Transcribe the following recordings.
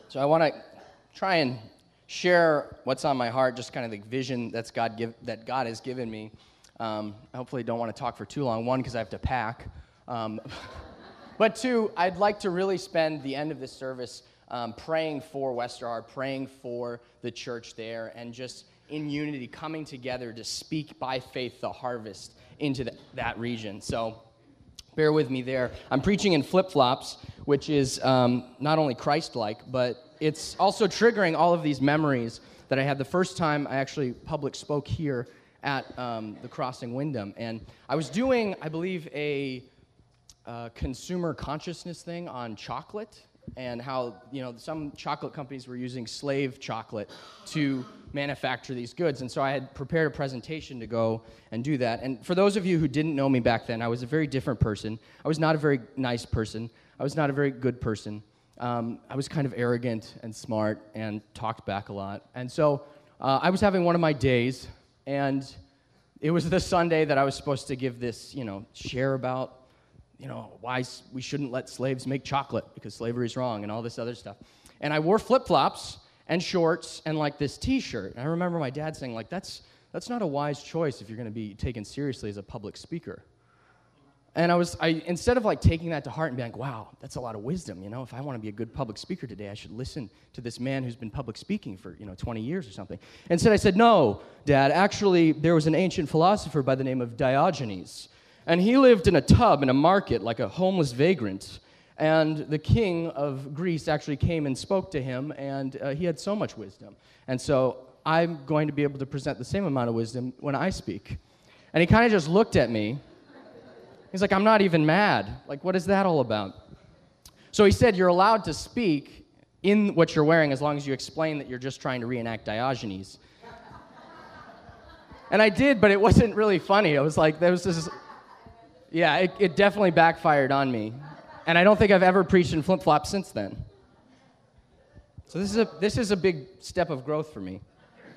So I want to try and share what's on my heart, just kind of the vision that God has given me. I hopefully don't want to talk for too long. One, because I have to pack. But two, I'd like to really spend the end of this service praying for Westerhard, praying for the church there, and just in unity coming together to speak by faith the harvest into that region. So bear with me there. I'm preaching in flip-flops, which is not only Christ-like, but it's also triggering all of these memories that I had the first time I actually public spoke here at the Crossing Wyndham. And I was doing, I believe, a consumer consciousness thing on chocolate and how, some chocolate companies were using slave chocolate to manufacture these goods. And so I had prepared a presentation to go and do that. And for those of you who didn't know me back then, I was a very different person. I was not a very nice person. I was not a very good person. I was kind of arrogant and smart and talked back a lot. And so I was having one of my days, and it was the Sunday that I was supposed to give this, share about, why we shouldn't let slaves make chocolate because slavery is wrong and all this other stuff. And I wore flip-flops and shorts and like this T-shirt. And I remember my dad saying, that's not a wise choice if you're going to be taken seriously as a public speaker. And I instead of taking that to heart and being like, wow, that's a lot of wisdom, if I want to be a good public speaker today, I should listen to this man who's been public speaking for, 20 years or something. Instead I said, no, Dad, actually there was an ancient philosopher by the name of Diogenes, and he lived in a tub in a market like a homeless vagrant, and the king of Greece actually came and spoke to him, and he had so much wisdom. And so I'm going to be able to present the same amount of wisdom when I speak. And he kind of just looked at me. He's like, I'm not even mad. What is that all about? So he said, you're allowed to speak in what you're wearing as long as you explain that you're just trying to reenact Diogenes. And I did, but it wasn't really funny. I was like, there was this... Yeah, it definitely backfired on me. And I don't think I've ever preached in flip-flops since then. So this is a big step of growth for me.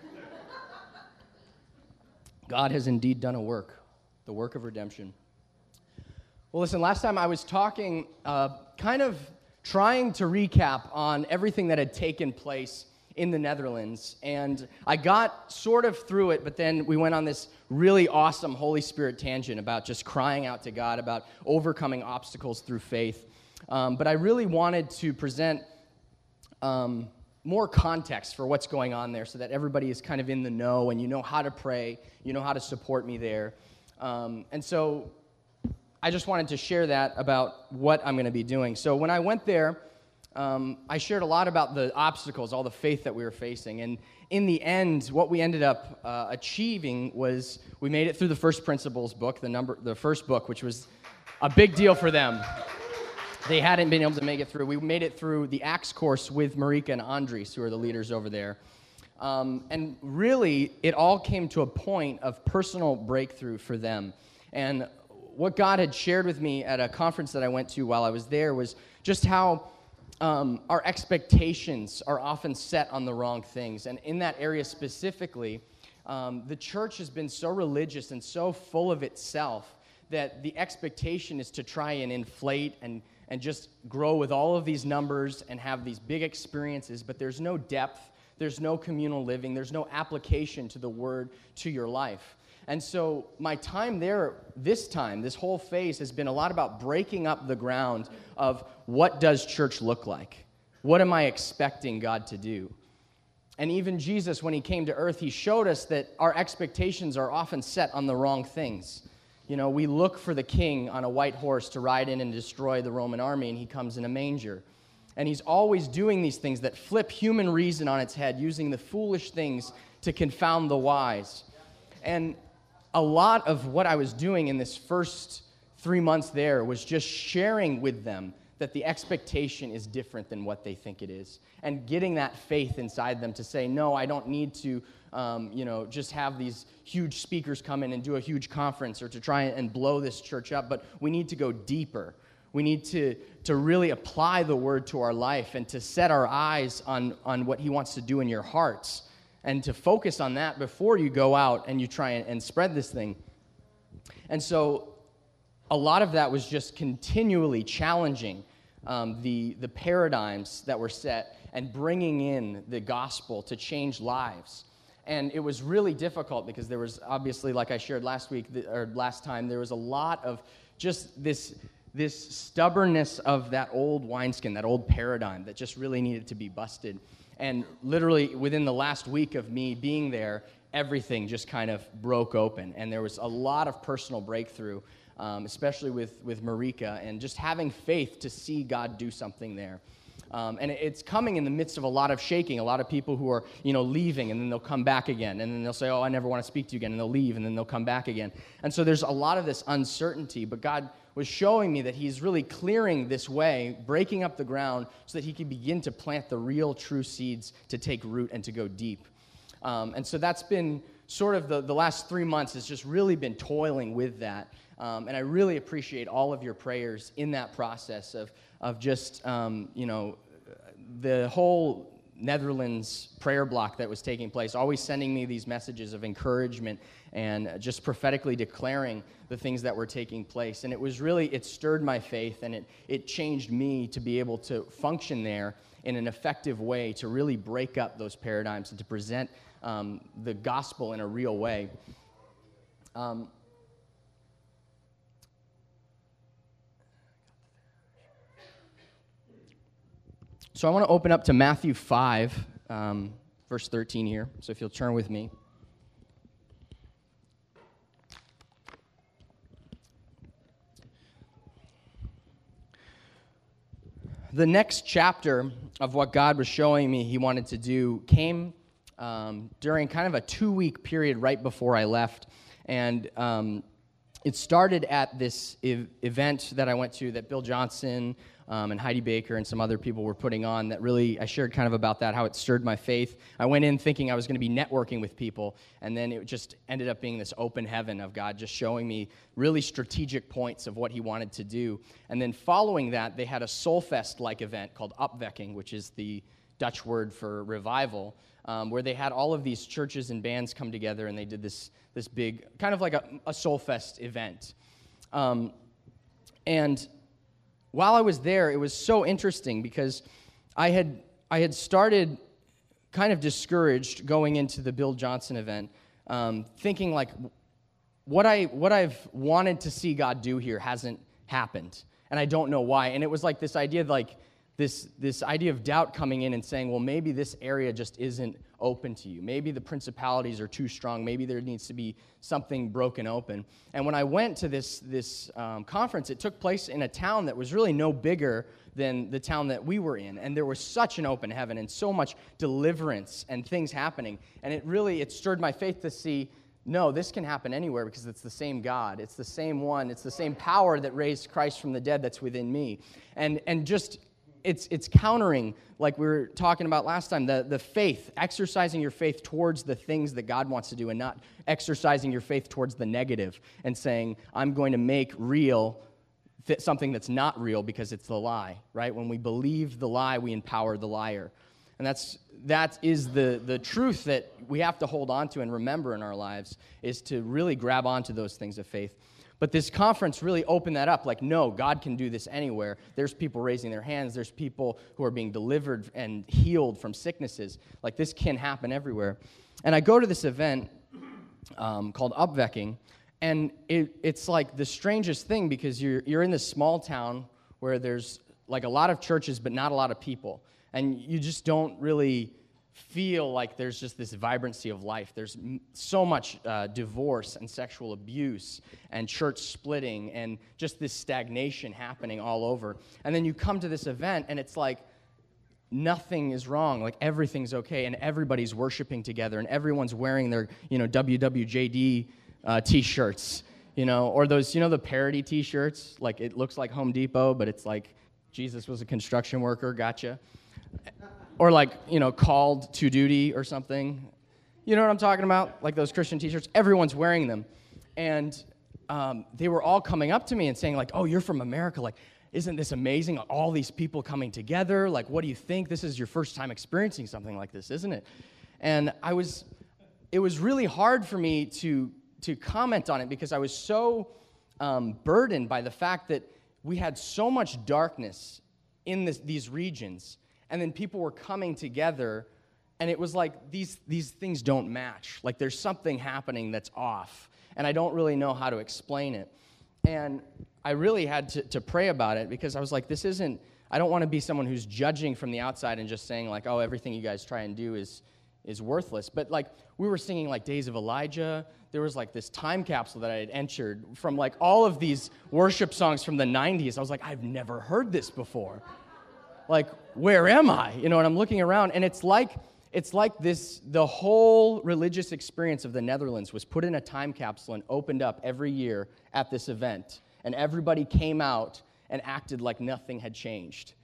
God has indeed done a work, the work of redemption. Well, listen, last time I was talking, kind of trying to recap on everything that had taken place in the Netherlands, and I got sort of through it, but then we went on this really awesome Holy Spirit tangent about just crying out to God, about overcoming obstacles through faith. But I really wanted to present more context for what's going on there so that everybody is kind of in the know and you know how to pray, you know how to support me there. And so I just wanted to share that about what I'm going to be doing. So when I went there, I shared a lot about the obstacles, all the faith that we were facing. And in the end, what we ended up achieving was we made it through the First Principles book, the first book, which was a big deal for them. They hadn't been able to make it through. We made it through the Acts course with Marika and Andres, who are the leaders over there. And really, it all came to a point of personal breakthrough for them. And what God had shared with me at a conference that I went to while I was there was just how our expectations are often set on the wrong things. And in that area specifically, the church has been so religious and so full of itself that the expectation is to try and inflate and just grow with all of these numbers and have these big experiences, but there's no depth, there's no communal living, there's no application to the word to your life. And so my time there, this whole phase has been a lot about breaking up the ground of what does church look like? What am I expecting God to do? And even Jesus, when he came to earth, he showed us that our expectations are often set on the wrong things. We look for the king on a white horse to ride in and destroy the Roman army, and he comes in a manger. And he's always doing these things that flip human reason on its head, using the foolish things to confound the wise. And a lot of what I was doing in this first 3 months there was just sharing with them that the expectation is different than what they think it is, and getting that faith inside them to say, no, I don't need to, just have these huge speakers come in and do a huge conference or to try and blow this church up, but we need to go deeper. We need to really apply the word to our life and to set our eyes on what he wants to do in your hearts, and to focus on that before you go out and you try and spread this thing. And so a lot of that was just continually challenging the paradigms that were set and bringing in the gospel to change lives. And it was really difficult because there was obviously, like I shared last week or last time, there was a lot of just this stubbornness of that old wineskin, that old paradigm that just really needed to be busted. And literally within the last week of me being there, everything just kind of broke open. And there was a lot of personal breakthrough, especially with Marika, and just having faith to see God do something there. And it's coming in the midst of a lot of shaking, a lot of people who are, leaving, and then they'll come back again. And then they'll say, oh, I never want to speak to you again. And they'll leave, and then they'll come back again. And so there's a lot of this uncertainty. But God was showing me that he's really clearing this way, breaking up the ground so that he can begin to plant the real, true seeds to take root and to go deep. And so that's been sort of the last 3 months has just really been toiling with that. And I really appreciate all of your prayers in that process of just, the whole Netherlands prayer block that was taking place, always sending me these messages of encouragement and just prophetically declaring the things that were taking place. And it stirred my faith, and it changed me to be able to function there in an effective way to really break up those paradigms and to present the gospel in a real way. So I want to open up to Matthew 5, verse 13 here. So if you'll turn with me. The next chapter of what God was showing me he wanted to do came during kind of a 2-week period right before I left. And it started at this event that I went to that Bill Johnson and Heidi Baker and some other people were putting on that really, I shared kind of about that, how it stirred my faith. I went in thinking I was going to be networking with people, and then it just ended up being this open heaven of God just showing me really strategic points of what he wanted to do. And then following that, they had a Soulfest-like event called Opwekking, which is the Dutch word for revival, where they had all of these churches and bands come together, and they did this big, kind of like a Soulfest event. And while I was there, it was so interesting because I had started kind of discouraged going into the Bill Johnson event, thinking like what I've wanted to see God do here hasn't happened, and I don't know why. And it was like this idea this idea of doubt coming in and saying, well, maybe this area just isn't open to you. Maybe the principalities are too strong. Maybe there needs to be something broken open. And when I went to this conference, it took place in a town that was really no bigger than the town that we were in. And there was such an open heaven and so much deliverance and things happening. And it stirred my faith to see, no, this can happen anywhere because it's the same God. It's the same one. It's the same power that raised Christ from the dead that's within me. And just it's countering, like we were talking about last time, the faith, exercising your faith towards the things that God wants to do and not exercising your faith towards the negative and saying, I'm going to make real something that's not real because it's the lie, right? When we believe the lie, we empower the liar. And that is the truth that we have to hold on to and remember in our lives, is to really grab onto those things of faith. But this conference really opened that up, like, no, God can do this anywhere. There's people raising their hands. There's people who are being delivered and healed from sicknesses. Like, this can happen everywhere. And I go to this event called Opwekking, and it's like the strangest thing because you're in this small town where there's like a lot of churches but not a lot of people. And you just don't really feel like there's just this vibrancy of life. There's so much divorce and sexual abuse and church splitting and just this stagnation happening all over. And then you come to this event and it's like nothing is wrong, like everything's okay, and everybody's worshiping together and everyone's wearing their, WWJD t-shirts, or those, the parody t-shirts, like it looks like Home Depot, but it's like Jesus was a construction worker, gotcha. Or like, called to duty or something. You know what I'm talking about? Like those Christian t-shirts. Everyone's wearing them. And they were all coming up to me and saying like, oh, you're from America. Like, isn't this amazing? All these people coming together. Like, what do you think? This is your first time experiencing something like this, isn't it? And it was really hard for me to comment on it because I was so burdened by the fact that we had so much darkness in these regions. And then people were coming together, and it was like these things don't match. Like there's something happening that's off, and I don't really know how to explain it. And I really had to pray about it, because I was like, I don't want to be someone who's judging from the outside and just saying like, oh, everything you guys try and do is worthless. But like we were singing like Days of Elijah. There was like this time capsule that I had entered from like all of these worship songs from the 90s. I was like, I've never heard this before. Like, where am I? And I'm looking around, and it's like the whole religious experience of the Netherlands was put in a time capsule and opened up every year at this event. And everybody came out and acted like nothing had changed.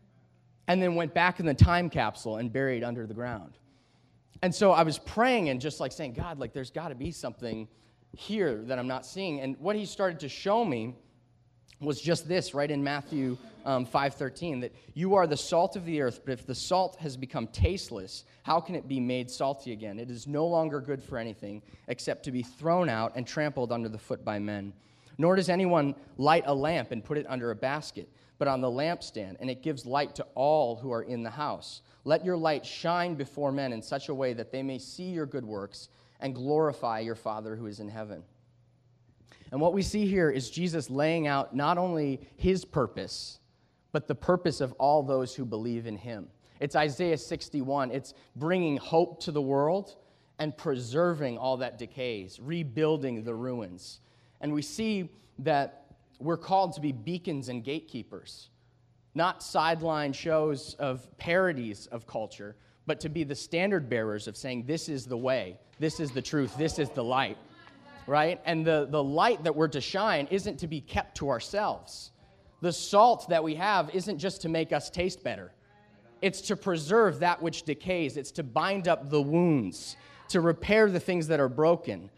And then went back in the time capsule and buried under the ground. And so I was praying and just like saying, God, like there's got to be something here that I'm not seeing. And what he started to show me was just this, right in Matthew 5:13, that you are the salt of the earth, but if the salt has become tasteless, how can it be made salty again? It is no longer good for anything except to be thrown out and trampled under the foot by men. Nor does anyone light a lamp and put it under a basket, but on the lampstand, and it gives light to all who are in the house. Let your light shine before men in such a way that they may see your good works and glorify your Father who is in heaven. And what we see here is Jesus laying out not only his purpose, but the purpose of all those who believe in him. It's Isaiah 61. It's bringing hope to the world and preserving all that decays, rebuilding the ruins. And we see that we're called to be beacons and gatekeepers, not sideline shows of parodies of culture, but to be the standard bearers of saying, this is the way, this is the truth, this is the light. Right? And the light that we're to shine isn't to be kept to ourselves. The salt that we have isn't just to make us taste better. It's to preserve that which decays. It's to bind up the wounds, to repair the things that are broken.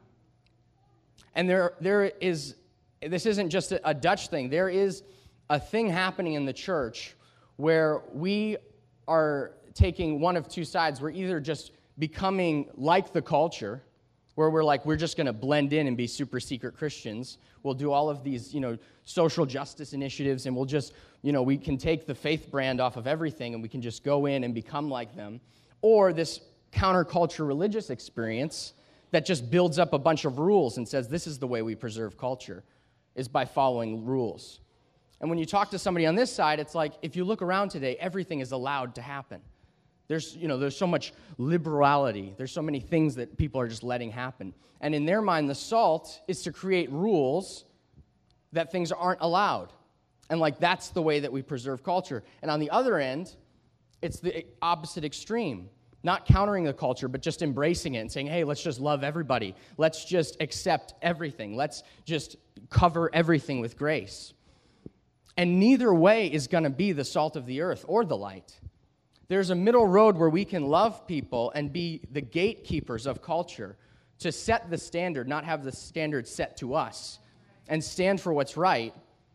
And this isn't just a Dutch thing. There is a thing happening in the church where we are taking one of two sides. We're either just becoming like the culture, where we're just going to blend in and be super secret Christians. We'll do all of these, social justice initiatives, and we'll just, we can take the faith brand off of everything, and we can just go in and become like them. Or this counterculture religious experience that just builds up a bunch of rules and says, this is the way we preserve culture, is by following rules. And when you talk to somebody on this side, it's like, if you look around today, everything is allowed to happen. There's so much liberality. There's so many things that people are just letting happen. And in their mind, the salt is to create rules that things aren't allowed. And that's the way that we preserve culture. And on the other end, it's the opposite extreme. Not countering the culture, but just embracing it and saying, hey, let's just love everybody. Let's just accept everything. Let's just cover everything with grace. And neither way is going to be the salt of the earth or the light. There's a middle road where we can love people and be the gatekeepers of culture, to set the standard, not have the standard set to us, and stand for what's right,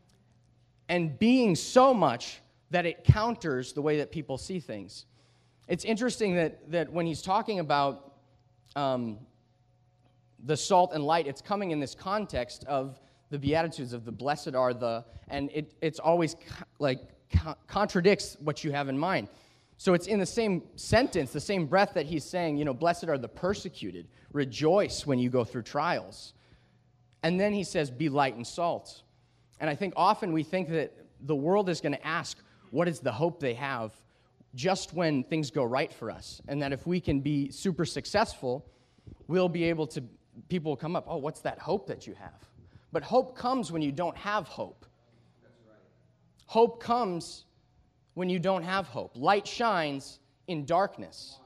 and being so much that it counters the way that people see things. It's interesting that when he's talking about the salt and light, it's coming in this context of the Beatitudes, of the blessed are the, and it's always contradicts what you have in mind. So it's in the same sentence, the same breath that he's saying, blessed are the persecuted. Rejoice when you go through trials. And then he says, be light and salt. And I think often we think that the world is going to ask, what is the hope they have just when things go right for us? And that if we can be super successful, we'll be able to, people will come up, oh, what's that hope that you have? But hope comes when you don't have hope. That's right. Hope comes when you don't have hope. Light shines in darkness.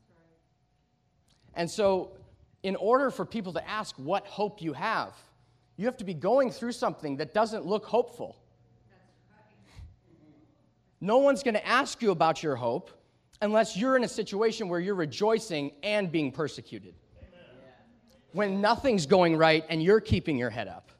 And so, in order for people to ask what hope you have to be going through something that doesn't look hopeful. No one's going to ask you about your hope unless you're in a situation where you're rejoicing and being persecuted. When nothing's going right and you're keeping your head up.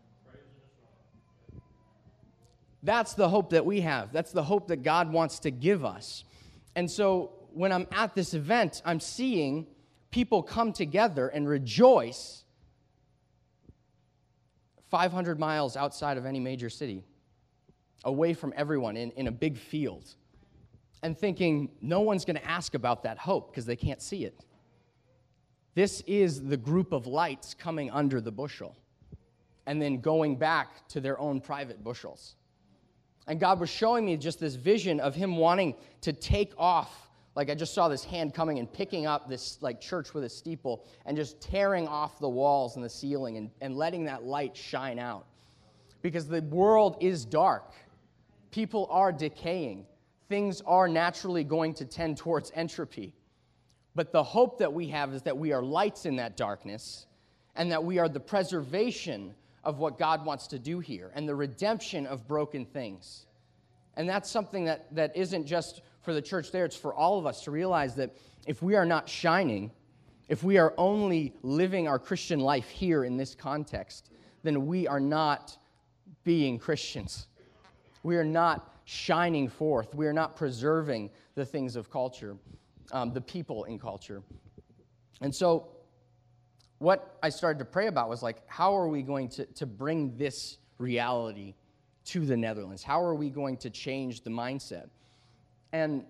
That's the hope that we have. That's the hope that God wants to give us. And so when I'm at this event, I'm seeing people come together and rejoice 500 miles outside of any major city. away from everyone in a big field, and thinking no one's going to ask about that hope because they can't see it. This is the group of lights coming under the bushel and then going back to their own private bushels. And God was showing me just this vision of him wanting to take off. Like I just saw this hand coming and picking up this like church with a steeple and just tearing off the walls and the ceiling and letting that light shine out. Because the world is dark. People are decaying. Things are naturally going to tend towards entropy. But the hope that we have is that we are lights in that darkness and that we are the preservation of what God wants to do here and the redemption of broken things. And that's something that isn't just for the church there, it's for all of us to realize that if we are not shining, if we are only living our Christian life here in this context, then we are not being Christians. We are not shining forth. We are not preserving the things of culture, the people in culture. And so what I started to pray about was like, how are we going to bring this reality to the Netherlands? How are we going to change the mindset? And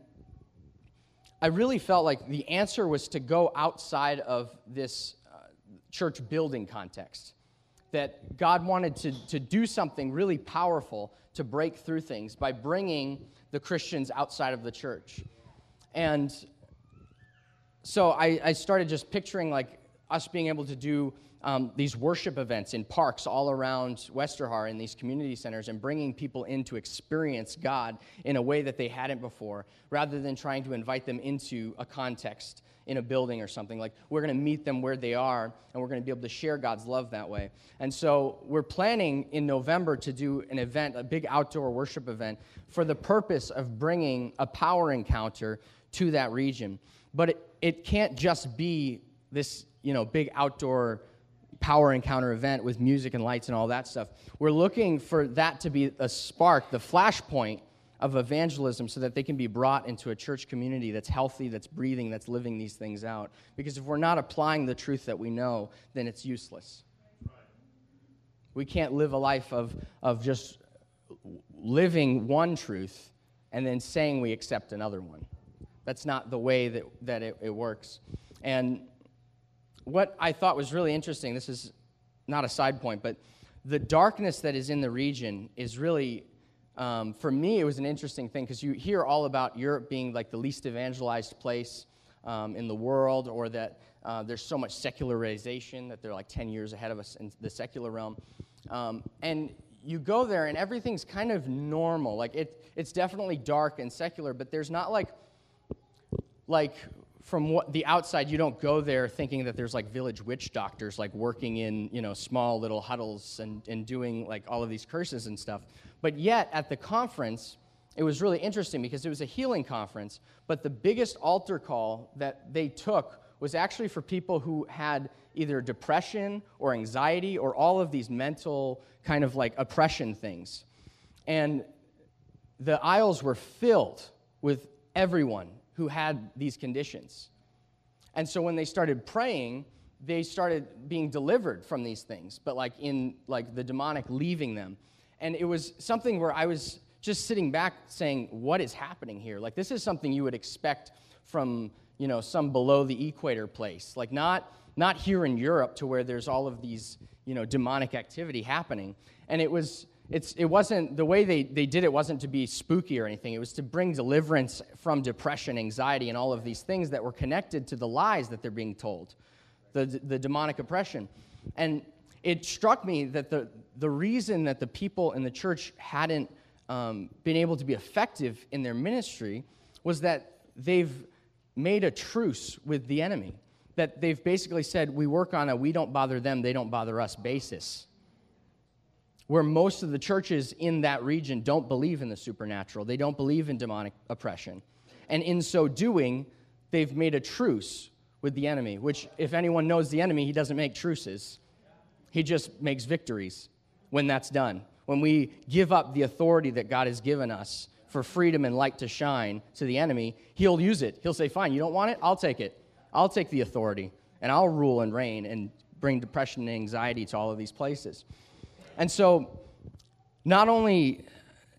I really felt like the answer was to go outside of this church building context. That God wanted to do something really powerful to break through things by bringing the Christians outside of the church. And so I started just picturing like us being able to do these worship events in parks all around Westerhaar in these community centers and bringing people in to experience God in a way that they hadn't before, rather than trying to invite them into a context in a building or something. Like, we're going to meet them where they are, and we're going to be able to share God's love that way. And so we're planning in November to do an event, a big outdoor worship event, for the purpose of bringing a power encounter to that region. But it can't just be this, big outdoor power encounter event with music and lights and all that stuff. We're looking for that to be a spark, the flashpoint of evangelism, so that they can be brought into a church community that's healthy, that's breathing, that's living these things out. Because if we're not applying the truth that we know, then it's useless. We can't live a life of just living one truth and then saying we accept another one. That's not the way that it works. And what I thought was really interesting, this is not a side point, but the darkness that is in the region is really, for me, it was an interesting thing, because you hear all about Europe being like the least evangelized place in the world, or that there's so much secularization that they're like 10 years ahead of us in the secular realm. And you go there and everything's kind of normal. Like it's definitely dark and secular, but there's not like from what the outside, you don't go there thinking that there's like village witch doctors like working in small little huddles and doing like all of these curses and stuff. But yet at the conference, it was really interesting because it was a healing conference, but the biggest altar call that they took was actually for people who had either depression or anxiety or all of these mental kind of like oppression things. And the aisles were filled with everyone who had these conditions. And so when they started praying, they started being delivered from these things, but like in like the demonic leaving them. And it was something where I was just sitting back saying, what is happening here? Like, this is something you would expect from, some below the equator place. Like not here in Europe to where there's all of these, demonic activity happening. And it wasn't, the way they did it wasn't to be spooky or anything. It was to bring deliverance from depression, anxiety, and all of these things that were connected to the lies that they're being told, the demonic oppression. And it struck me that the reason that the people in the church hadn't been able to be effective in their ministry was that they've made a truce with the enemy. That they've basically said, we work on a we don't bother them, they don't bother us basis. Where most of the churches in that region don't believe in the supernatural. They don't believe in demonic oppression. And in so doing, they've made a truce with the enemy, which if anyone knows the enemy, he doesn't make truces. He just makes victories when that's done. When we give up the authority that God has given us for freedom and light to shine to the enemy, he'll use it. He'll say, fine, you don't want it? I'll take it. I'll take the authority, and I'll rule and reign and bring depression and anxiety to all of these places. And so not only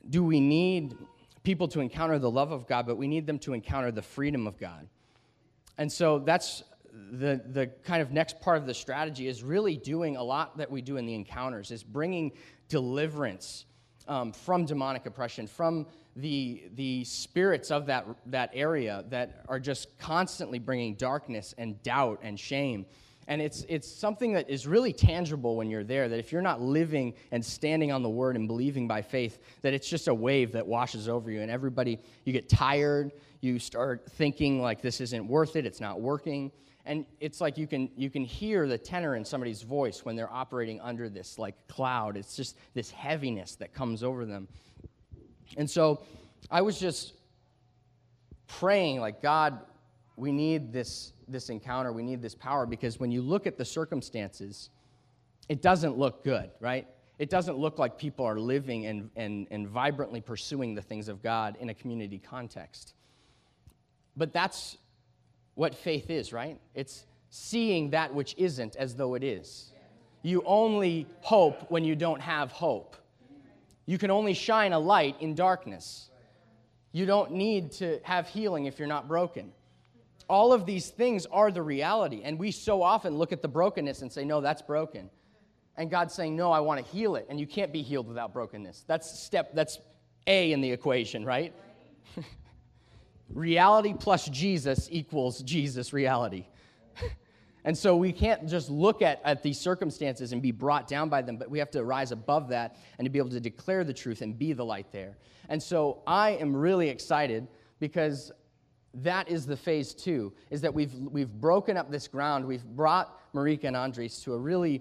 do we need people to encounter the love of God, but we need them to encounter the freedom of God. And so that's the kind of next part of the strategy, is really doing a lot that we do in the encounters, is bringing deliverance from demonic oppression, from the spirits of that area that are just constantly bringing darkness and doubt and shame. And it's something that is really tangible when you're there, that if you're not living and standing on the word and believing by faith, that it's just a wave that washes over you, and everybody, you get tired, you start thinking like this isn't worth it, it's not working. And it's like you can hear the tenor in somebody's voice when they're operating under this like cloud. It's just this heaviness that comes over them. And so I was just praying like, God, we need this encounter, we need this power, because when you look at the circumstances, it doesn't look good, right? It doesn't look like people are living and vibrantly pursuing the things of God in a community context. But that's what faith is, right? It's seeing that which isn't as though it is. You only hope when you don't have hope. You can only shine a light in darkness. You don't need to have healing if you're not broken. All of these things are the reality, and we so often look at the brokenness and say, no, that's broken. And God's saying, no, I want to heal it, and you can't be healed without brokenness. That's A in the equation, right? Reality plus Jesus equals Jesus reality. And so we can't just look at these circumstances and be brought down by them, but we have to rise above that and to be able to declare the truth and be the light there. And so I am really excited, because that is the phase 2, is that we've broken up this ground. We've brought Marika and Andres to a really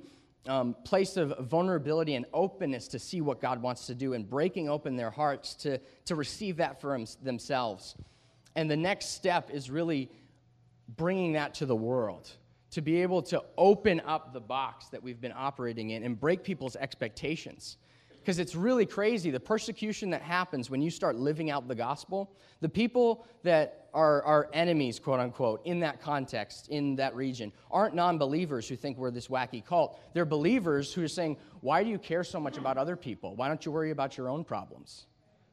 place of vulnerability and openness to see what God wants to do, and breaking open their hearts to receive that for themselves. And the next step is really bringing that to the world, to be able to open up the box that we've been operating in and break people's expectations. Because it's really crazy, the persecution that happens when you start living out the gospel. The people that are enemies, quote unquote, in that context, in that region, aren't non-believers who think we're this wacky cult. They're believers who are saying, why do you care so much about other people? Why don't you worry about your own problems?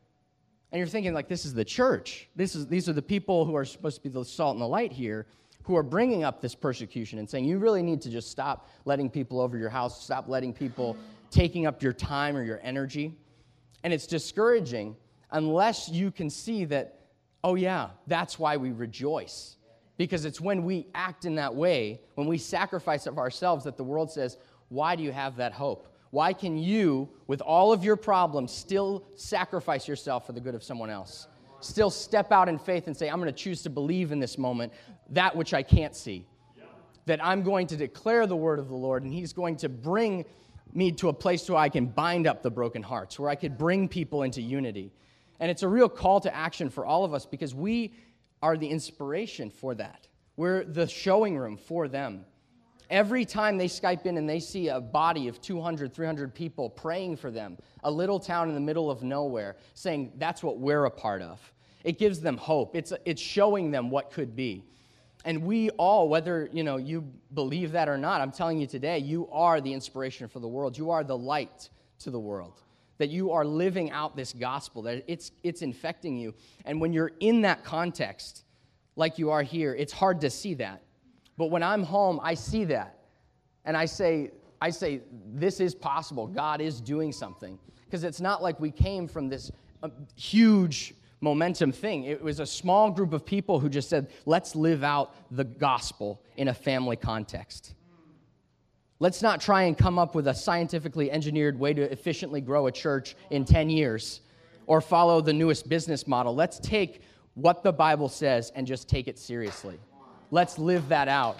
And you're thinking, like, this is the church. These are the people who are supposed to be the salt and the light here, who are bringing up this persecution and saying, you really need to just stop letting people over your house, stop letting people taking up your time or your energy. And it's discouraging unless you can see that, oh yeah, that's why we rejoice. Because it's when we act in that way, when we sacrifice of ourselves, that the world says, why do you have that hope? Why can you, with all of your problems, still sacrifice yourself for the good of someone else? Still step out in faith and say, I'm going to choose to believe in this moment that which I can't see. That I'm going to declare the word of the Lord, and he's going to bring me to a place where I can bind up the broken hearts, where I could bring people into unity. And it's a real call to action for all of us, because we are the inspiration for that. We're the showing room for them. Every time they Skype in and they see a body of 200, 300 people praying for them, a little town in the middle of nowhere, saying that's what we're a part of, it gives them hope. It's showing them what could be. And we all, whether you believe that or not, I'm telling you today, you are the inspiration for the world. You are the light to the world. That you are living out this gospel, that it's infecting you. And when you're in that context, like you are here, it's hard to see that. But when I'm home, I see that. And I say, this is possible. God is doing something. Because it's not like we came from this huge momentum thing. It was a small group of people who just said, let's live out the gospel in a family context. Let's not try and come up with a scientifically engineered way to efficiently grow a church in 10 years or follow the newest business model. Let's take what the Bible says and just take it seriously. Let's live that out.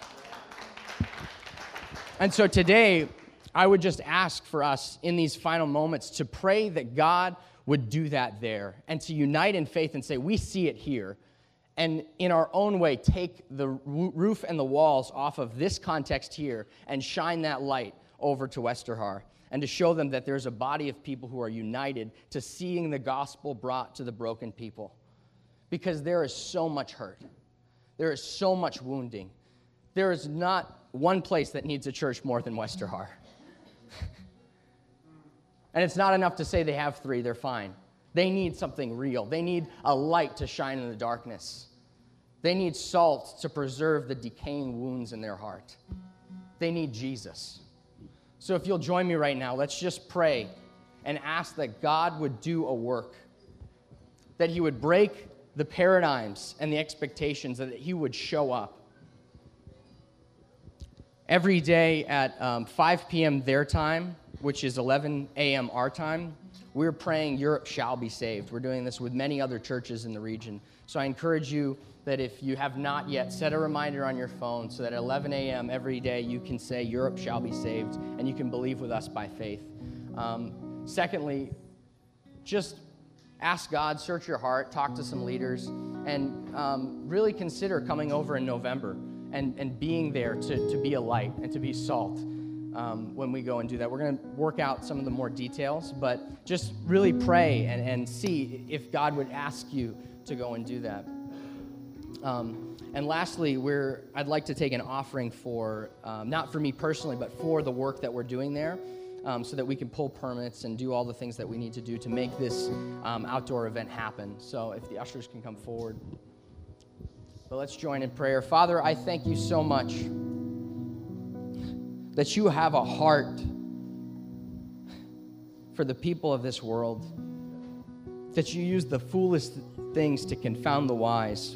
And so today, I would just ask for us in these final moments to pray that God would do that there, and to unite in faith and say, we see it here, and in our own way take the roof and the walls off of this context here and shine that light over to Westerhar, and to show them that there's a body of people who are united to seeing the gospel brought to the broken people. Because there is so much hurt. There is so much wounding. There is not one place that needs a church more than Westerhar. And it's not enough to say they have 3, they're fine. They need something real. They need a light to shine in the darkness. They need salt to preserve the decaying wounds in their heart. They need Jesus. So if you'll join me right now, let's just pray and ask that God would do a work, that he would break the paradigms and the expectations, that he would show up. Every day at 5 p.m. their time, which is 11 a.m. our time, we're praying Europe shall be saved. We're doing this with many other churches in the region. So I encourage you that if you have not yet, set a reminder on your phone so that at 11 a.m. every day you can say Europe shall be saved, and you can believe with us by faith. Secondly, just ask God, search your heart, talk to some leaders, and really consider coming over in November and being there to be a light and to be salt when we go and do that. We're going to work out some of the more details, but just really pray and see if God would ask you to go and do that. And lastly, I'd like to take an offering for, not for me personally, but for the work that we're doing there, so that we can pull permits and do all the things that we need to do to make this outdoor event happen. So if the ushers can come forward. But let's join in prayer. Father, I thank you so much that you have a heart for the people of this world, that you use the foolish things to confound the wise.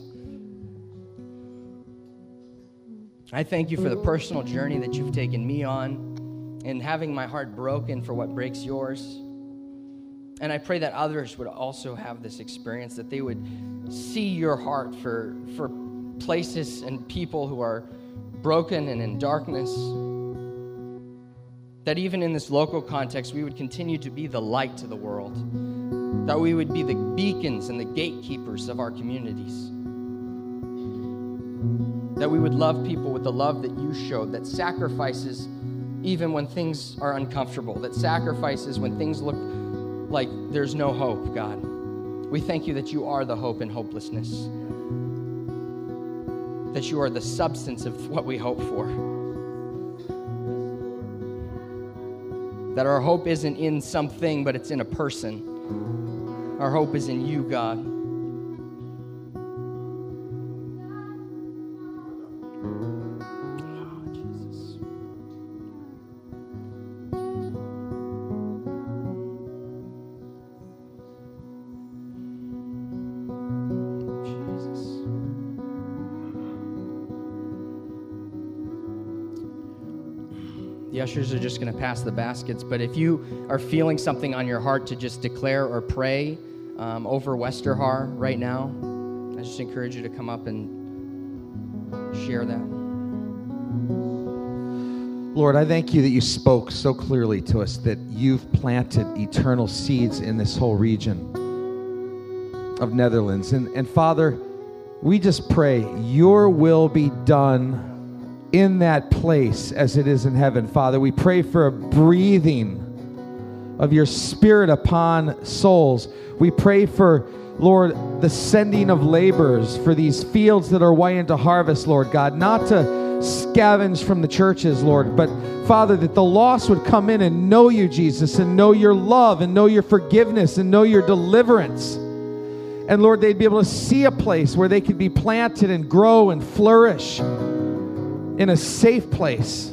I thank you for the personal journey that you've taken me on and having my heart broken for what breaks yours. And I pray that others would also have this experience, that they would see your heart for places and people who are broken and in darkness. That even in this local context, we would continue to be the light to the world. That we would be the beacons and the gatekeepers of our communities. That we would love people with the love that you showed, that sacrifices even when things are uncomfortable, that sacrifices when things look like there's no hope, God. We thank you that you are the hope in hopelessness, that you are the substance of what we hope for, that our hope isn't in something, but it's in a person. Our hope is in you, God. The ushers are just going to pass the baskets, but if you are feeling something on your heart to just declare or pray over Westerhar right now, I just encourage you to come up and share that. Lord, I thank you that you spoke so clearly to us that you've planted eternal seeds in this whole region of Netherlands. And Father, we just pray your will be done in that place as it is in heaven. Father, we pray for a breathing of your Spirit upon souls. We pray for, Lord, the sending of laborers for these fields that are white into harvest, Lord God, not to scavenge from the churches, Lord, but Father, that the lost would come in and know you, Jesus, and know your love and know your forgiveness and know your deliverance. And Lord, they'd be able to see a place where they could be planted and grow and flourish in a safe place.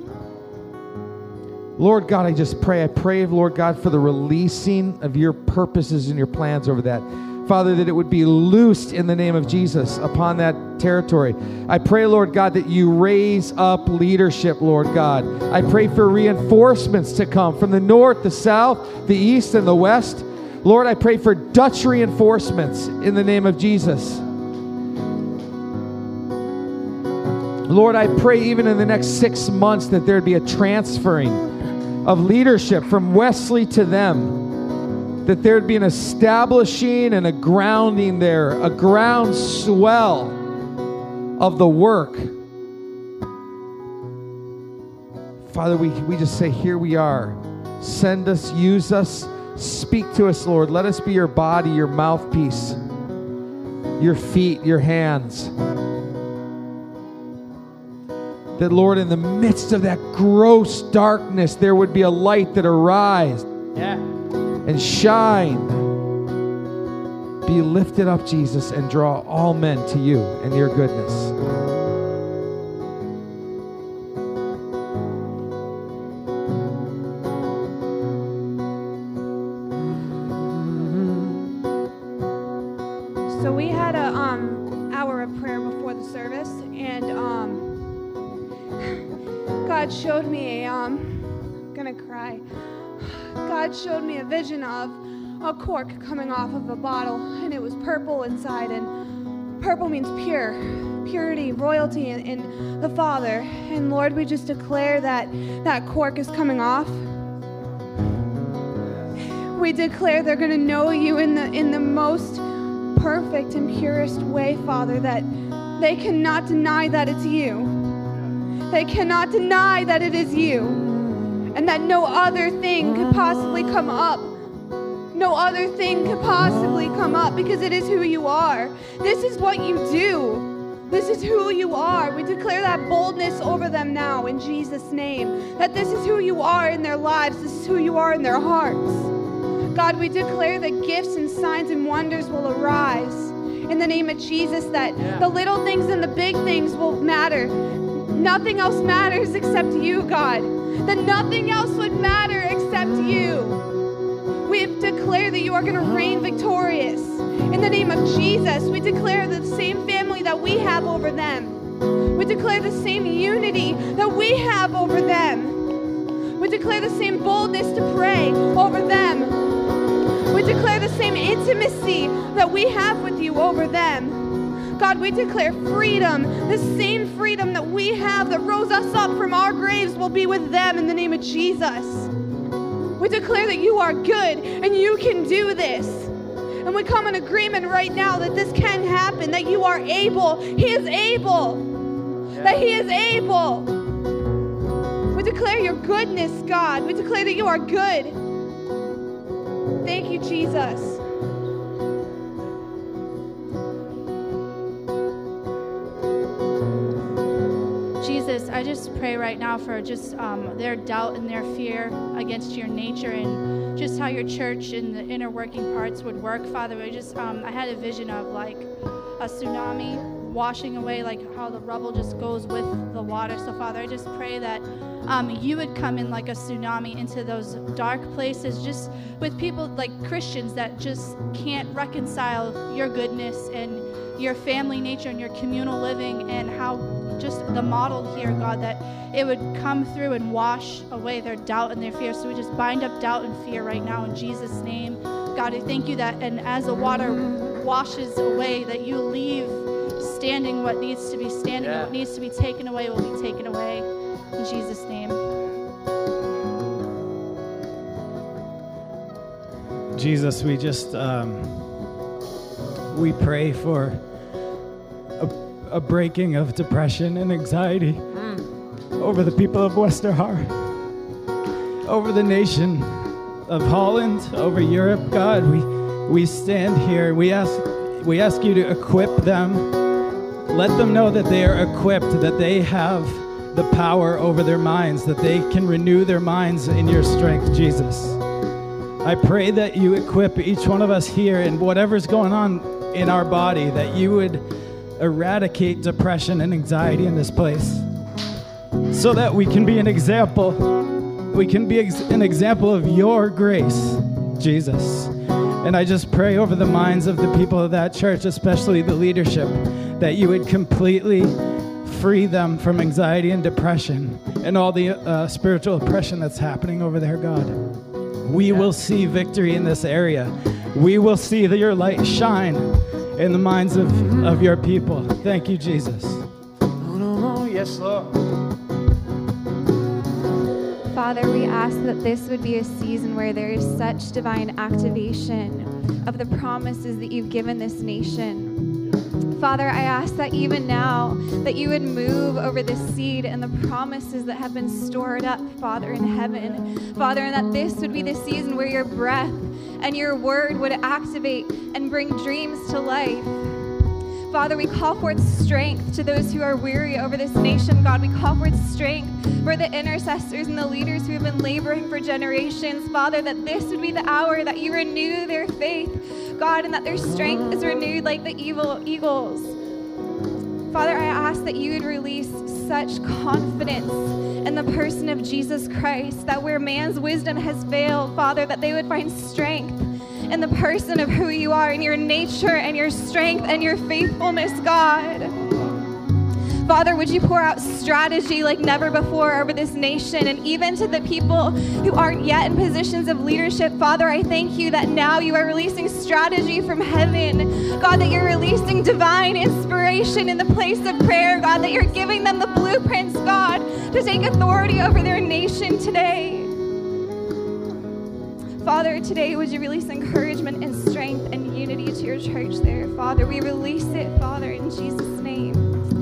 Lord God, I pray, Lord God, for the releasing of your purposes and your plans over that. Father, that it would be loosed in the name of Jesus upon that territory. I pray, Lord God, that you raise up leadership, Lord God. I pray for reinforcements to come from the north, the south, the east, and the west. Lord, I pray for Dutch reinforcements in the name of Jesus. Lord, I pray even in the next 6 months that there'd be a transferring of leadership from Wesley to them, that there'd be an establishing and a grounding there, a groundswell of the work. Father, we just say, here we are. Send us, use us, speak to us, Lord. Let us be your body, your mouthpiece, your feet, your hands. That, Lord, in the midst of that gross darkness, there would be a light that arise and shine Be lifted up, Jesus, and draw all men to you and your goodness. So we had a hour of prayer before the service, and God showed me I'm gonna cry. God showed me a vision of a cork coming off of a bottle, and it was purple inside, and purple means purity, royalty in the Father. And Lord, we just declare that that cork is coming off. We declare they're gonna know you in the most perfect and purest way, Father, that they cannot deny that it's you. They cannot deny that it is you, and that no other thing could possibly come up. No other thing could possibly come up, because it is who you are. This is what you do. This is who you are. We declare that boldness over them now in Jesus' name, that this is who you are in their lives. This is who you are in their hearts. God, we declare that gifts and signs and wonders will arise in the name of Jesus, that the little things and the big things will matter. Nothing else matters except you, God. That nothing else would matter except you. We declare that you are going to reign victorious in the name of Jesus. We declare the same family that we have over them. We declare the same unity that we have over them. We declare the same boldness to pray over them. We declare the same intimacy that we have with you over them. God, we declare freedom, the same freedom that we have that rose us up from our graves will be with them in the name of Jesus. We declare that you are good and you can do this. And we come in agreement right now that this can happen, that you are able. He is able. That he is able. We declare your goodness, God. We declare that you are good. Thank you, Jesus. Jesus, I just pray right now for just their doubt and their fear against your nature, and just how your church and the inner working parts would work, Father. I had a vision of like a tsunami washing away, like how the rubble just goes with the water. So, Father, I just pray that you would come in like a tsunami into those dark places, just with people like Christians that just can't reconcile your goodness and your family nature and your communal living, and how just the model here, God, that it would come through and wash away their doubt and their fear. So we just bind up doubt and fear right now in Jesus' name. God, I thank you that, and as the water washes away, that you leave standing what needs to be standing, and what needs to be taken away will be taken away. In Jesus' name. Jesus, we just, we pray for a breaking of depression and anxiety over the people of Westerhar, over the nation of Holland, over Europe. God, we stand here. We ask you to equip them. Let them know that they are equipped, that they have the power over their minds, that they can renew their minds in your strength, Jesus. I pray that you equip each one of us here in whatever's going on in our body, that you would eradicate depression and anxiety in this place, so that we can be an example. We can be an example of your grace, Jesus. And I just pray over the minds of the people of that church, especially the leadership, that you would completely free them from anxiety and depression and all the spiritual oppression that's happening over there, God. We will see victory in this area. We will see your light shine in the minds of your people. Thank you, Jesus. Yes, Lord. Father, we ask that this would be a season where there is such divine activation of the promises that you've given this nation. Father, I ask that even now that you would move over this seed and the promises that have been stored up, Father, in heaven. Father, and that this would be the season where your breath and your word would activate and bring dreams to life. Father, we call forth strength to those who are weary over this nation. God, we call forth strength for the intercessors and the leaders who have been laboring for generations. Father, that this would be the hour that you renew their faith. God, and that their strength is renewed like the eagles. Father, I ask that you would release such confidence in the person of Jesus Christ, that where man's wisdom has failed, Father, that they would find strength in the person of who you are, and your nature and your strength and your faithfulness, God. Father, would you pour out strategy like never before over this nation, and even to the people who aren't yet in positions of leadership. Father, I thank you that now you are releasing strategy from heaven. God, that you're releasing divine inspiration in the place of prayer. God, that you're giving them the blueprints, God, to take authority over their nation today. Father, today would you release encouragement and strength and unity to your church there. Father, we release it, Father, in Jesus' name.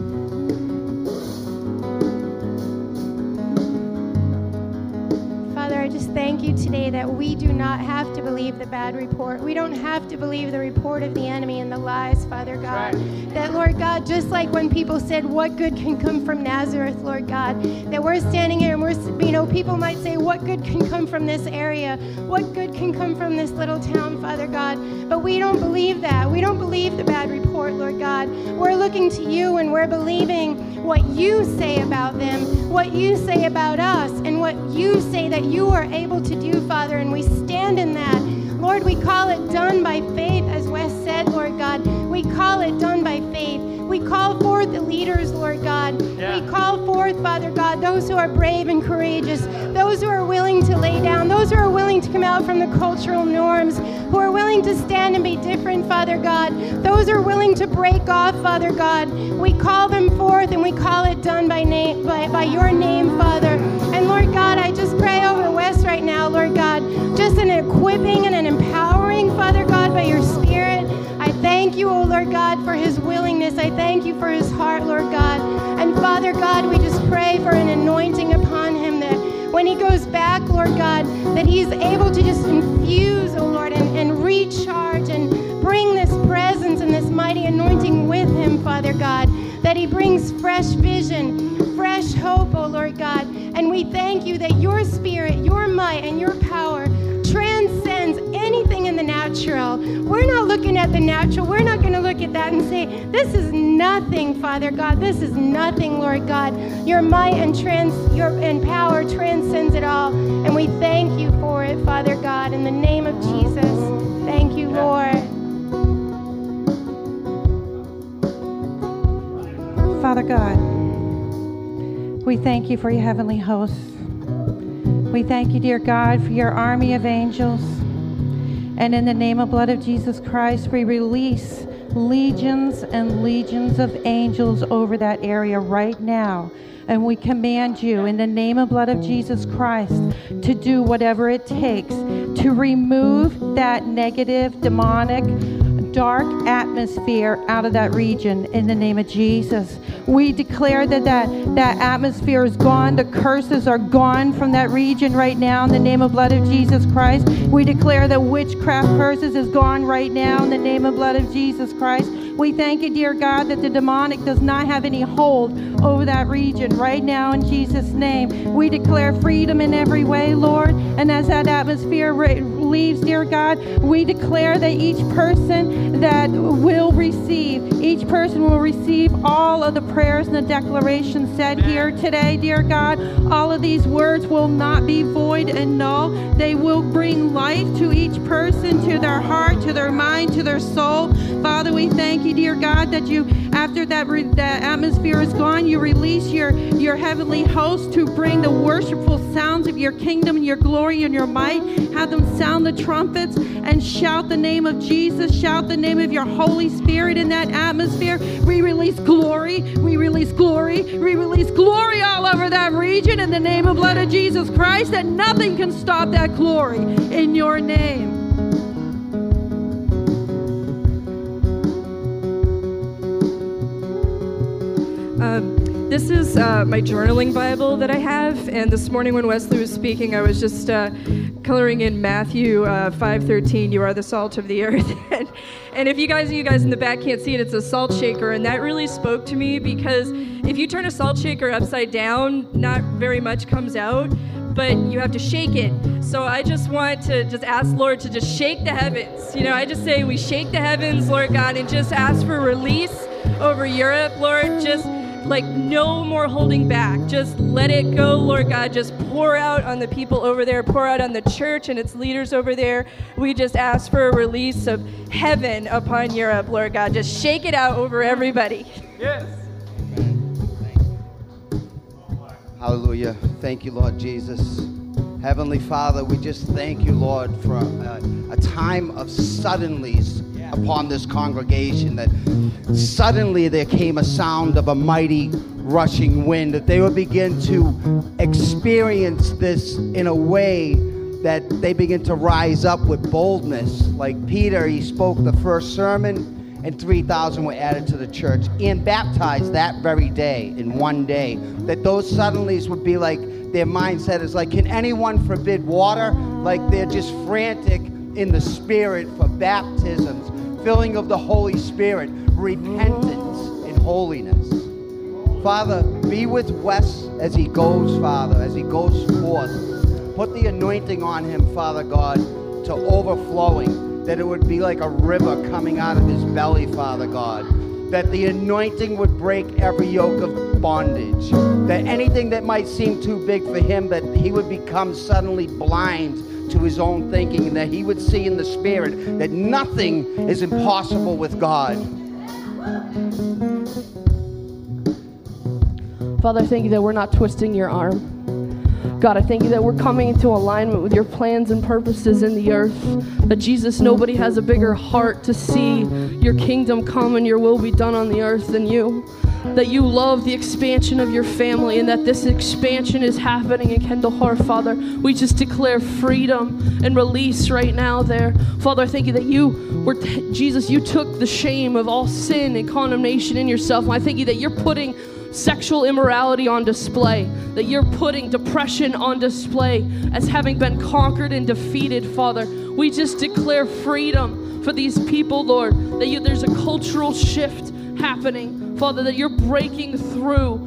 Father, I just thank you today that we do not have to believe the bad report. We don't have to believe the report of the enemy and the lies, Father God. Right. That, Lord God, just like when people said, what good can come from Nazareth, Lord God, that we're standing here and we're, people might say, what good can come from this area? What good can come from this little town, Father God? But we don't believe that. We don't believe the bad report, Lord God. We're looking to you and we're believing what you say about them, what you say about us, and what you say that you are able to do, Father, and we stand in that. Lord, we call it done by faith, as Wes said, Lord God. We call it done by faith. We call forth the leaders, Lord God. Yeah. We call forth, Father God, those who are brave and courageous, those who are willing to lay down, those who are willing to come out from the cultural norms, who are willing to stand and be different, Father God. Those who are willing to break off, Father God. We call them forth and we call it done by your name, Father. And Lord God, I just pray over Wes right now, Lord God, just an equipping and an empowering, Father God, by your Spirit. I thank you, oh Lord God, for his willingness. I thank you for his heart, Lord God. And Father God, we just pray for an anointing upon him, that when he goes back, Lord God, that he's able to just infuse, oh Lord, and recharge and bring this presence and this mighty anointing with him, Father God, that he brings fresh vision, fresh hope, oh Lord God. And we thank you that your Spirit, your might, and your power transcends anything in the natural. We're not looking at the natural. We're not going to look at that and say, this is nothing, Father God. This is nothing, Lord God. Your might and power transcends it all. And we thank you for it, Father God, in the name of Jesus. Thank you, Lord. Father God, we thank you for your heavenly hosts. We thank you, dear God, for your army of angels. And in the name and blood of Jesus Christ, we release legions and legions of angels over that area right now. And we command you, in the name and blood of Jesus Christ, to do whatever it takes to remove that negative, demonic, dark atmosphere out of that region in the name of Jesus. We declare that atmosphere is gone. The curses are gone from that region right now in the name and blood of Jesus Christ. We declare that witchcraft curses is gone right now in the name and blood of Jesus Christ. We thank you, dear God, that the demonic does not have any hold over that region right now in Jesus' name. We declare freedom in every way, Lord. And as that atmosphere leaves, dear God, we declare that each person that will receive, each person will receive all of the prayers and the declarations said here today, dear God. All of these words will not be void and null. They will bring life to each person, to their heart, to their mind, to their soul. Father, we thank you, dear God, that you, after that atmosphere is gone, you release your heavenly host to bring the worshipful sounds of your kingdom and your glory and your might. Have them sound the trumpets and shout the name of Jesus, shout the name of your Holy Spirit in that atmosphere. We release glory, we release glory, we release glory all over that region in the name and blood of Jesus Christ, that nothing can stop that glory in your name. This is my journaling Bible that I have, and this morning when Wesley was speaking, I was just coloring in Matthew 5:13. You are the salt of the earth. And if you guys in the back can't see it, it's a salt shaker, and that really spoke to me, because if you turn a salt shaker upside down, not very much comes out. but you have to shake it. So I just want to just ask Lord to just shake the heavens. I just say we shake the heavens, Lord God, and just ask for release over Europe, Lord. Just like no more holding back. Just let it go, Lord God. Just pour out on the people over there, pour out on the church and its leaders over there. We just ask for a release of heaven upon Europe, Lord God. Just shake it out over everybody. Yes. Hallelujah. Thank you, Lord Jesus. Heavenly Father, we just thank you, Lord, for a time of suddenlies upon this congregation, that suddenly there came a sound of a mighty rushing wind, that they would begin to experience this in a way that they begin to rise up with boldness. Like Peter, he spoke the first sermon, and 3,000 were added to the church and baptized that very day, in one day. That those suddenlies would be like, their mindset is like, can anyone forbid water? Like they're just frantic in the Spirit for baptisms, filling of the Holy Spirit, repentance and holiness. Father, be with Wes as he goes, Father, as he goes forth. Put the anointing on him, Father God, to overflowing, that it would be like a river coming out of his belly, Father God. That the anointing would break every yoke of bondage. That anything that might seem too big for him, that he would become suddenly blind to his own thinking, and that he would see in the Spirit that nothing is impossible with God. Father, I thank you that we're not twisting your arm. God, I thank you that we're coming into alignment with your plans and purposes in the earth. That Jesus, nobody has a bigger heart to see your kingdom come and your will be done on the earth than you. That you love the expansion of your family, and that this expansion is happening in Kendall Hart, Father. We just declare freedom and release right now there. Father, I thank you that Jesus, you took the shame of all sin and condemnation in yourself. And I thank you that you're putting sexual immorality on display, that you're putting depression on display as having been conquered and defeated, Father. We just declare freedom for these people, Lord, that there's a cultural shift happening, Father, that you're breaking through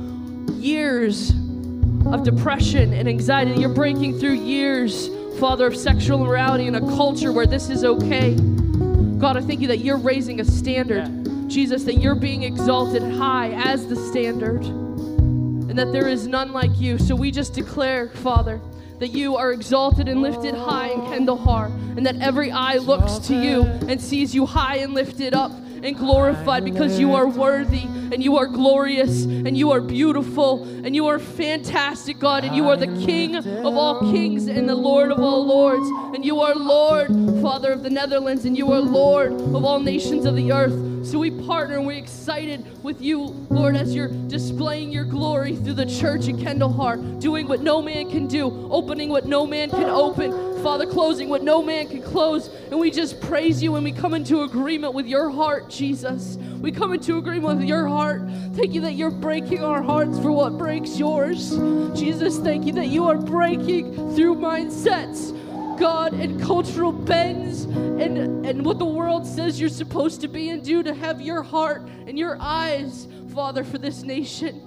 years of depression and anxiety, that you're breaking through years, Father, of sexual immorality in a culture where this is okay. God, I thank you that you're raising a standard. Jesus, that you're being exalted high as the standard, and that there is none like you. So we just declare, Father, that you are exalted and lifted high in Kendall Hart, and that every eye looks to you and sees you high and lifted up and glorified, because you are worthy and you are glorious and you are beautiful and you are fantastic, God, and you are the King of all kings and the Lord of all lords, and you are Lord, Father, of the Netherlands, and you are Lord of all nations of the earth. So we partner and we're excited with you, Lord, as you're displaying your glory through the church in Kendall Hart, doing what no man can do, opening what no man can open, Father, closing what no man can close. And we just praise you, and we come into agreement with your heart, Jesus. We come into agreement with your heart. Thank you that you're breaking our hearts for what breaks yours. Jesus, thank you that you are breaking through mindsets, God, and cultural bends and what the world says you're supposed to be and do, to have your heart and your eyes, Father, for this nation.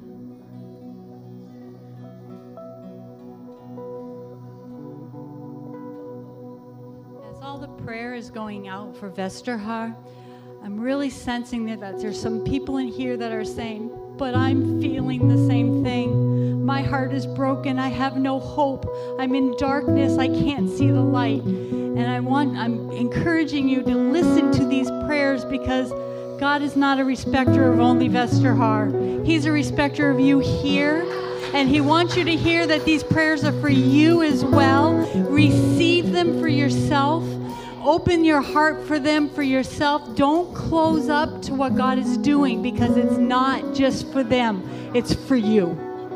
As all the prayer is going out for Vesterhaar, I'm really sensing that there's some people in here that are saying, but I'm feeling the same thing. My heart is broken. I have no hope. I'm in darkness. I can't see the light. And I'm encouraging you to listen to these prayers, because God is not a respecter of only Vesterhaar. He's a respecter of you here. And he wants you to hear that these prayers are for you as well. Receive them for yourself. Open your heart for them for yourself. Don't close up to what God is doing, because it's not just for them. It's for you.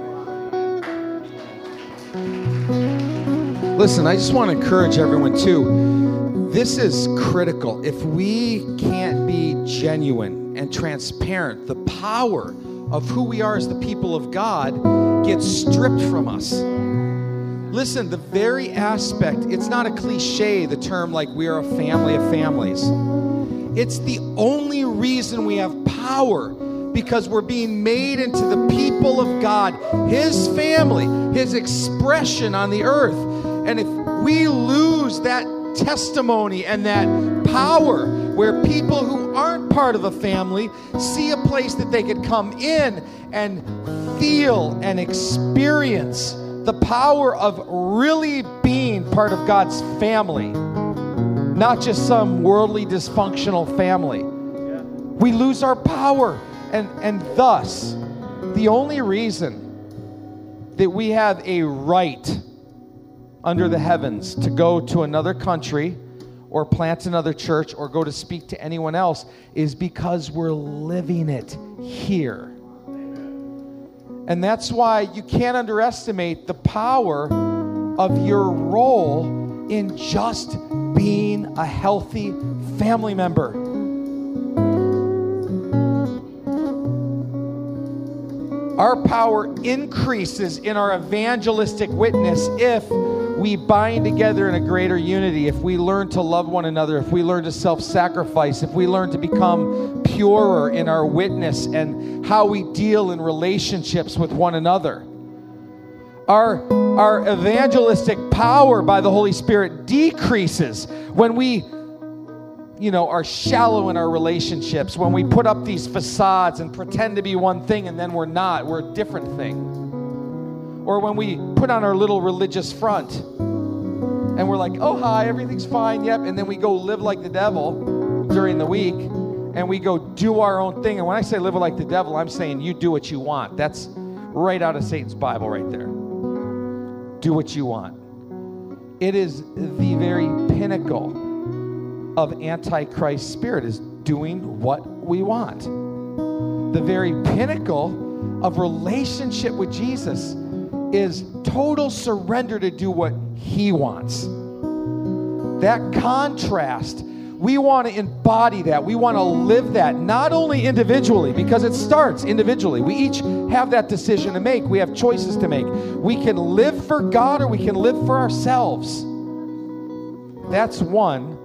Listen, I just want to encourage everyone too. This is critical. If we can't be genuine and transparent, the power of who we are as the people of God gets stripped from us. Listen, the very aspect, it's not a cliche, the term like we are a family of families. It's the only reason we have power because we're being made into the people of God, His family, His expression on the earth. And if we lose that testimony and that power where people who aren't part of a family see a place that they could come in and feel and experience the power of really being part of God's family, not just some worldly dysfunctional family. We lose our power, and thus the only reason that we have a right under the heavens to go to another country or plant another church or go to speak to anyone else is because we're living it here. And that's why you can't underestimate the power of your role in just being a healthy family member. Our power increases in our evangelistic witness if we bind together in a greater unity, if we learn to love one another, if we learn to self-sacrifice, if we learn to become purer in our witness and how we deal in relationships with one another. Our evangelistic power by the Holy Spirit decreases when we are shallow in our relationships, when we put up these facades and pretend to be one thing and then we're not, we're a different thing. Or when we put on our little religious front and we're like, oh, hi, everything's fine, yep, and then we go live like the devil during the week and we go do our own thing. And when I say live like the devil, I'm saying you do what you want. That's right out of Satan's Bible right there. Do what you want. It is the very pinnacle of Antichrist spirit, is doing what we want. The very pinnacle of relationship with Jesus is total surrender to do what He wants. That contrast, we want to embody that. We want to live that, not only individually, because it starts individually. We each have that decision to make. We have choices to make. We can live for God or we can live for ourselves. That's one.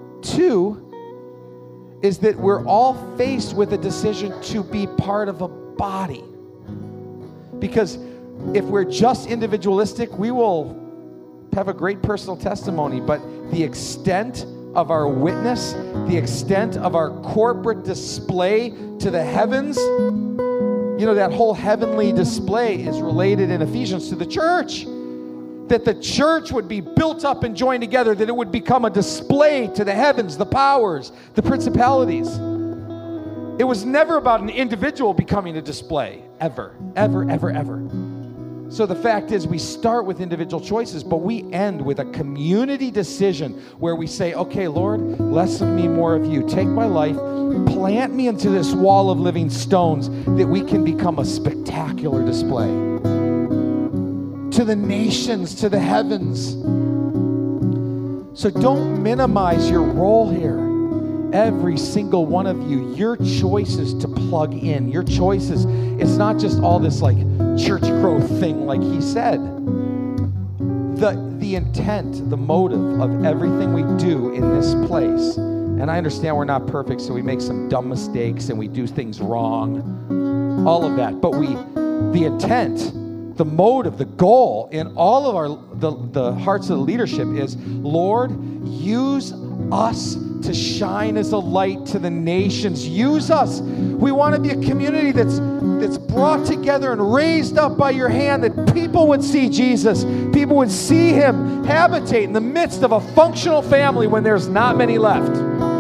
Two is that we're all faced with a decision to be part of a body. Because if we're just individualistic, we will have a great personal testimony, but the extent of our witness, the extent of our corporate display to the heavens, that whole heavenly display is related in Ephesians to the church. That the church would be built up and joined together, that it would become a display to the heavens, the powers, the principalities. It was never about an individual becoming a display, ever, ever, ever, ever. So the fact is, we start with individual choices, but we end with a community decision where we say, okay, Lord, less of me, more of you. Take my life, plant me into this wall of living stones that we can become a spectacular display to the nations, to the heavens. So don't minimize your role here. Every single one of you, your choices to plug in, your choices, it's not just all this like church growth thing like he said. The intent, the motive of everything we do in this place, and I understand we're not perfect, so we make some dumb mistakes and we do things wrong, all of that, but the intent, the motive, the goal in all of the hearts of the leadership is, Lord, use us to shine as a light to the nations. Use us. We want to be a community that's brought together and raised up by your hand, that people would see Jesus. People would see Him habitate in the midst of a functional family when there's not many left.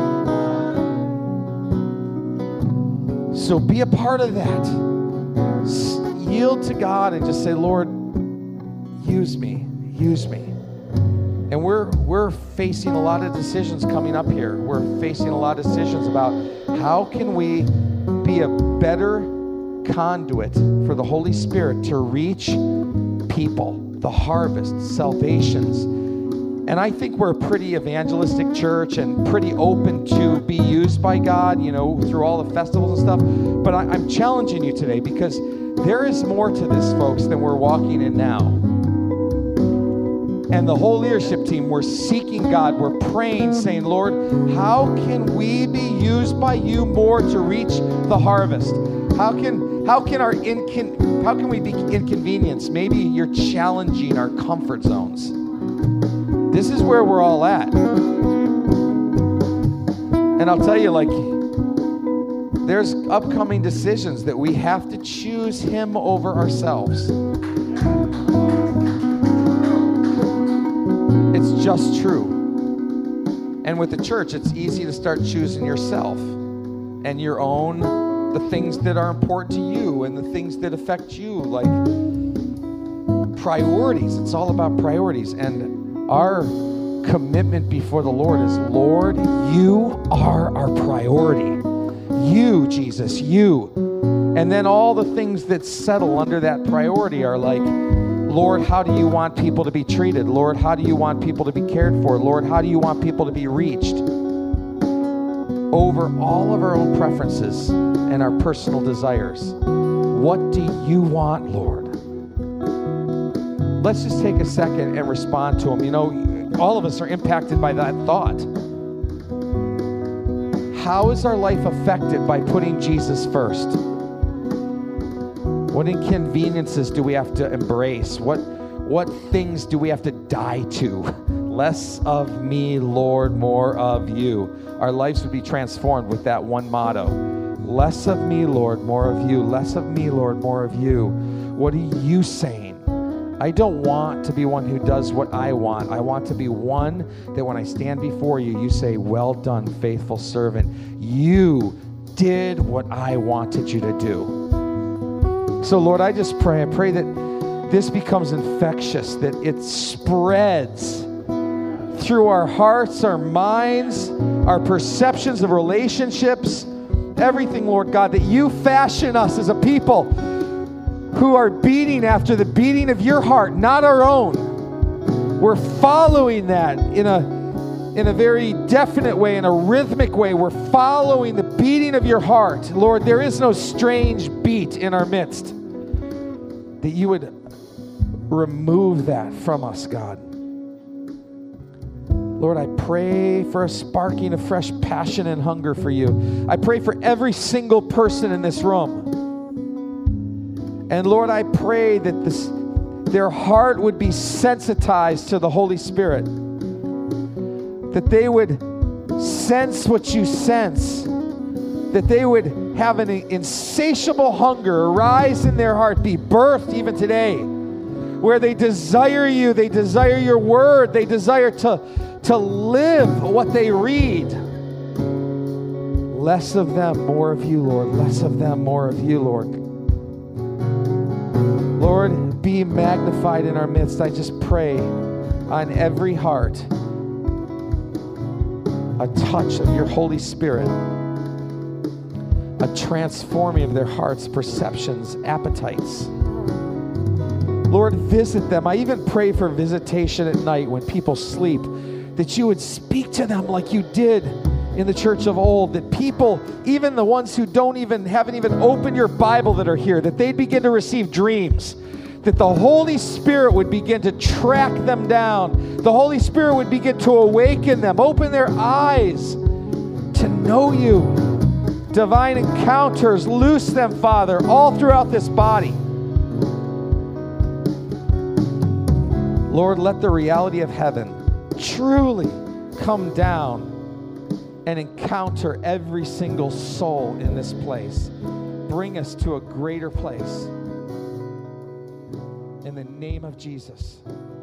So be a part of that. Yield to God and just say, Lord, use me, use me. And we're facing a lot of decisions coming up here. We're facing a lot of decisions about how can we be a better conduit for the Holy Spirit to reach people, the harvest, salvations. And I think we're a pretty evangelistic church and pretty open to be used by God, through all the festivals and stuff. But I'm challenging you today because there is more to this, folks, than we're walking in now. And the whole leadership team, we're seeking God. We're praying, saying, Lord, how can we be used by you more to reach the harvest? How can we be inconvenienced? Maybe you're challenging our comfort zones. This is where we're all at. And I'll tell you, like, there's upcoming decisions that we have to choose Him over ourselves. It's just true. And with the church, it's easy to start choosing yourself and your own, the things that are important to you and the things that affect you, like priorities. It's all about priorities. And our commitment before the Lord is, Lord, you are our priority. You, Jesus, you. And then all the things that settle under that priority are like, Lord, how do you want people to be treated? Lord, how do you want people to be cared for? Lord, how do you want people to be reached? Over all of our own preferences and our personal desires. What do you want, Lord? Let's just take a second and respond to Him. You know, all of us are impacted by that thought. How is our life affected by putting Jesus first? What inconveniences do we have to embrace? What things do we have to die to? Less of me, Lord, more of you. Our lives would be transformed with that one motto. Less of me, Lord, more of you. Less of me, Lord, more of you. What are you saying? I don't want to be one who does what I want. I want to be one that when I stand before you, you say, well done, faithful servant. You did what I wanted you to do. So, Lord, I just pray. I pray that this becomes infectious, that it spreads through our hearts, our minds, our perceptions of relationships, everything, Lord God, that you fashion us as a people who are beating after the beating of your heart, not our own. We're following that in a very definite way, in a rhythmic way. We're following the beating of your heart. Lord, there is no strange beat in our midst. That you would remove that from us, God. Lord, I pray for a sparking of fresh passion and hunger for you. I pray for every single person in this room. And Lord, I pray that their heart would be sensitized to the Holy Spirit. That they would sense what you sense. That they would have an insatiable hunger arise in their heart, be birthed even today, where they desire you, they desire your word, they desire to live what they read. Less of them, more of you, Lord. Less of them, more of you, Lord. Lord, be magnified in our midst. I just pray on every heart a touch of your Holy Spirit, a transforming of their hearts, perceptions, appetites. Lord, visit them. I even pray for visitation at night when people sleep, that you would speak to them like you did in the church of old, that people, even the ones who haven't even opened your Bible that are here, that they'd begin to receive dreams, that the Holy Spirit would begin to track them down. The Holy Spirit would begin to awaken them, open their eyes to know you. Divine encounters, loose them, Father, all throughout this body. Lord, let the reality of heaven truly come down and encounter every single soul in this place. Bring us to a greater place. In the name of Jesus.